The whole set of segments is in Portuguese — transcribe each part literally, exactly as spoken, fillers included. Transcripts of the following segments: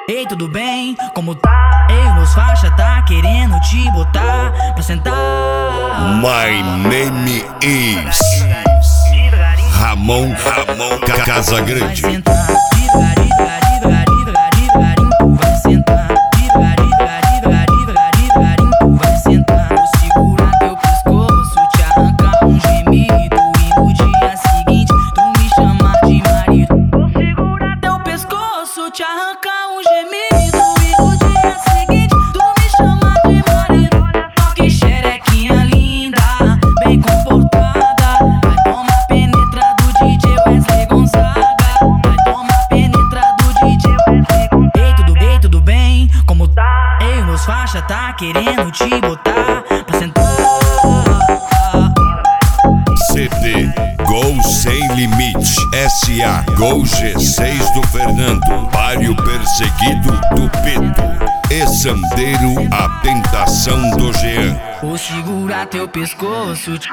Ei, tudo bem? Como tá? Ei, meus faixa tá querendo te botar pra sentar. My name is Ramon Ramon Casagrande. Vai sentar, devagar, devagar, devagar, devagarinho, tu vai sentar. Devagar, devagar, devagar, devagar, devagarinho, tu vai sentar. Vou segurar teu pescoço, te arrancar um gemido, e no dia seguinte tu me chamar de marido. Vou segurar teu pescoço, te arrancar um gemido, e no dia seguinte tu me chamar de marido. Só que xerequinha linda, bem comportada, vai tomar penetra do D J Wesley Gonzaga. Vai tomar penetra do D J Wesley Gonzaga. Ei, tudo bem, tudo bem? Como tá? Ei, meus faixa tá querendo te botar pra sentar. C D Gol Sem Limite S A Gol G seis do Fernando, Pário Perseguido do Peto e Sandeiro, a Tentação do Jean. Vou segurar teu pescoço, te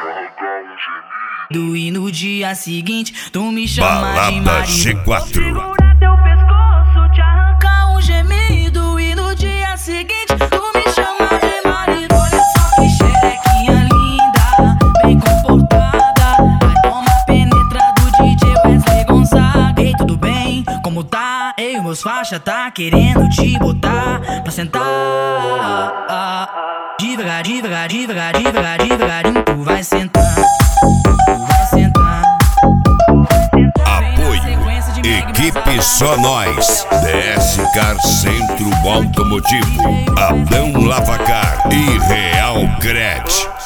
e no dia seguinte tu me chama de Balada marido. G quatro. Segurar teu pescoço, te arrancar um gemido, e no dia seguinte tu me chama de marido. Olha só que xerequinha linda, bem comportada, vai tomar penetra do D J Wesley Gonzaga. Ei, tudo bem? Como tá? Ei, meus faixa tá querendo te botar pra sentar. Devagar, devagar, devagar, devagar, devagarinho, tu vai sentar. Tu vai sentar. Apoio Equipe Só Nós, D S Car Centro Automotivo, Adão Lavacar e Real Cred.